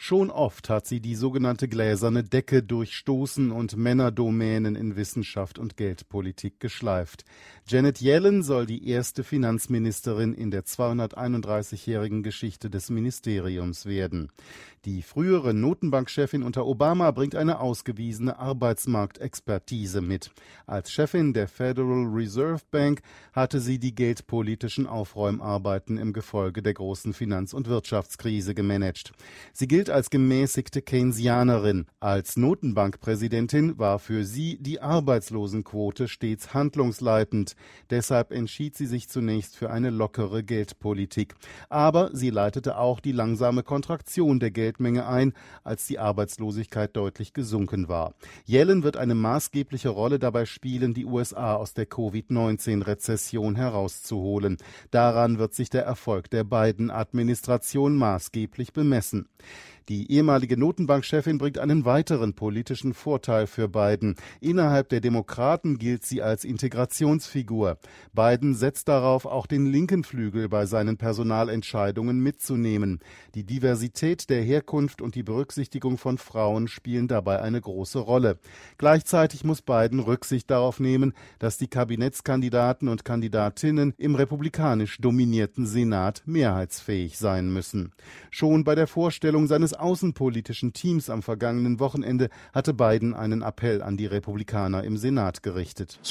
Schon oft hat sie die sogenannte gläserne Decke durchstoßen und Männerdomänen in Wissenschaft und Geldpolitik geschleift. Janet Yellen soll die erste Finanzministerin in der 231-jährigen Geschichte des Ministeriums werden. Die frühere Notenbankchefin unter Obama bringt eine ausgewiesene Arbeitsmarktexpertise mit. Als Chefin der Federal Reserve Bank hatte sie die geldpolitischen Aufräumarbeiten im Gefolge der großen Finanz- und Wirtschaftskrise gemanagt. Sie gilt als gemäßigte Keynesianerin. Als Notenbankpräsidentin war für sie die Arbeitslosenquote stets handlungsleitend. Deshalb entschied sie sich zunächst für eine lockere Geldpolitik. Aber sie leitete auch die langsame Kontraktion der Geldmenge ein, als die Arbeitslosigkeit deutlich gesunken war. Yellen wird eine maßgebliche Rolle dabei spielen, die USA aus der Covid-19-Rezession herauszuholen. Daran wird sich der Erfolg der Biden-Administration maßgeblich bemessen. Die ehemalige Notenbankchefin bringt einen weiteren politischen Vorteil für Biden. Innerhalb der Demokraten gilt sie als Integrationsfigur. Biden setzt darauf, auch den linken Flügel bei seinen Personalentscheidungen mitzunehmen. Die Diversität der Herkunft und die Berücksichtigung von Frauen spielen dabei eine große Rolle. Gleichzeitig muss Biden Rücksicht darauf nehmen, dass die Kabinettskandidaten und Kandidatinnen im republikanisch dominierten Senat mehrheitsfähig sein müssen. Schon bei der Vorstellung seines außenpolitischen Teams am vergangenen Wochenende hatte Biden einen Appell an die Republikaner im Senat gerichtet.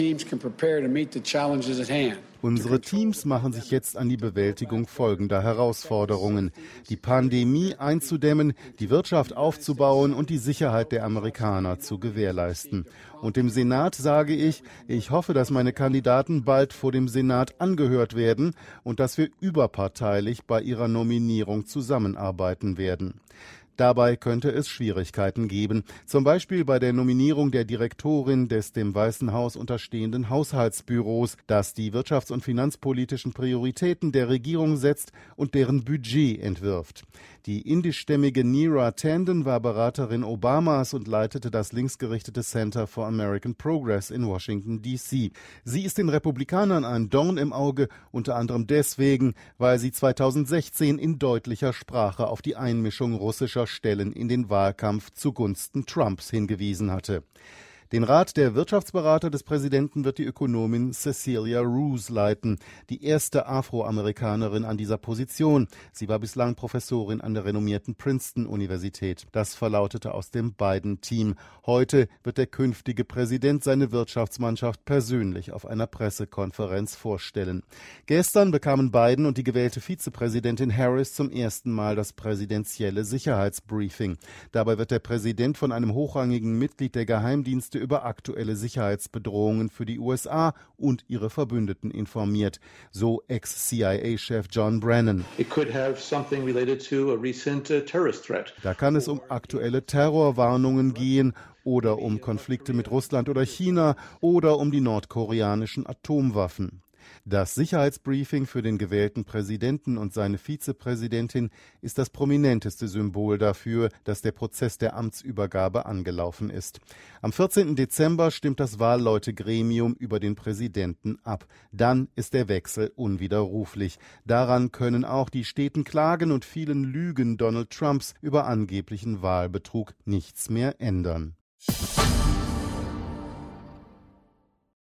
Unsere Teams machen sich jetzt an die Bewältigung folgender Herausforderungen: die Pandemie einzudämmen, die Wirtschaft aufzubauen und die Sicherheit der Amerikaner zu gewährleisten. Und dem Senat sage ich hoffe, dass meine Kandidaten bald vor dem Senat angehört werden und dass wir überparteilich bei ihrer Nominierung zusammenarbeiten werden. Dabei könnte es Schwierigkeiten geben, zum Beispiel bei der Nominierung der Direktorin des dem Weißen Haus unterstehenden Haushaltsbüros, das die wirtschafts- und finanzpolitischen Prioritäten der Regierung setzt und deren Budget entwirft. Die indischstämmige Neera Tanden war Beraterin Obamas und leitete das linksgerichtete Center for American Progress in Washington, D.C. Sie ist den Republikanern ein Dorn im Auge, unter anderem deswegen, weil sie 2016 in deutlicher Sprache auf die Einmischung russischer Stellen in den Wahlkampf zugunsten Trumps hingewiesen hatte. Den Rat der Wirtschaftsberater des Präsidenten wird die Ökonomin Cecilia Rouse leiten, die erste Afroamerikanerin an dieser Position. Sie war bislang Professorin an der renommierten Princeton-Universität. Das verlautete aus dem Biden-Team. Heute wird der künftige Präsident seine Wirtschaftsmannschaft persönlich auf einer Pressekonferenz vorstellen. Gestern bekamen Biden und die gewählte Vizepräsidentin Harris zum ersten Mal das präsidentielle Sicherheitsbriefing. Dabei wird der Präsident von einem hochrangigen Mitglied der Geheimdienste über aktuelle Sicherheitsbedrohungen für die USA und ihre Verbündeten informiert, so Ex-CIA-Chef John Brennan. Da kann es um aktuelle Terrorwarnungen gehen oder um Konflikte mit Russland oder China oder um die nordkoreanischen Atomwaffen. Das Sicherheitsbriefing für den gewählten Präsidenten und seine Vizepräsidentin ist das prominenteste Symbol dafür, dass der Prozess der Amtsübergabe angelaufen ist. Am 14. Dezember stimmt das Wahlleutegremium über den Präsidenten ab. Dann ist der Wechsel unwiderruflich. Daran können auch die steten Klagen und vielen Lügen Donald Trumps über angeblichen Wahlbetrug nichts mehr ändern.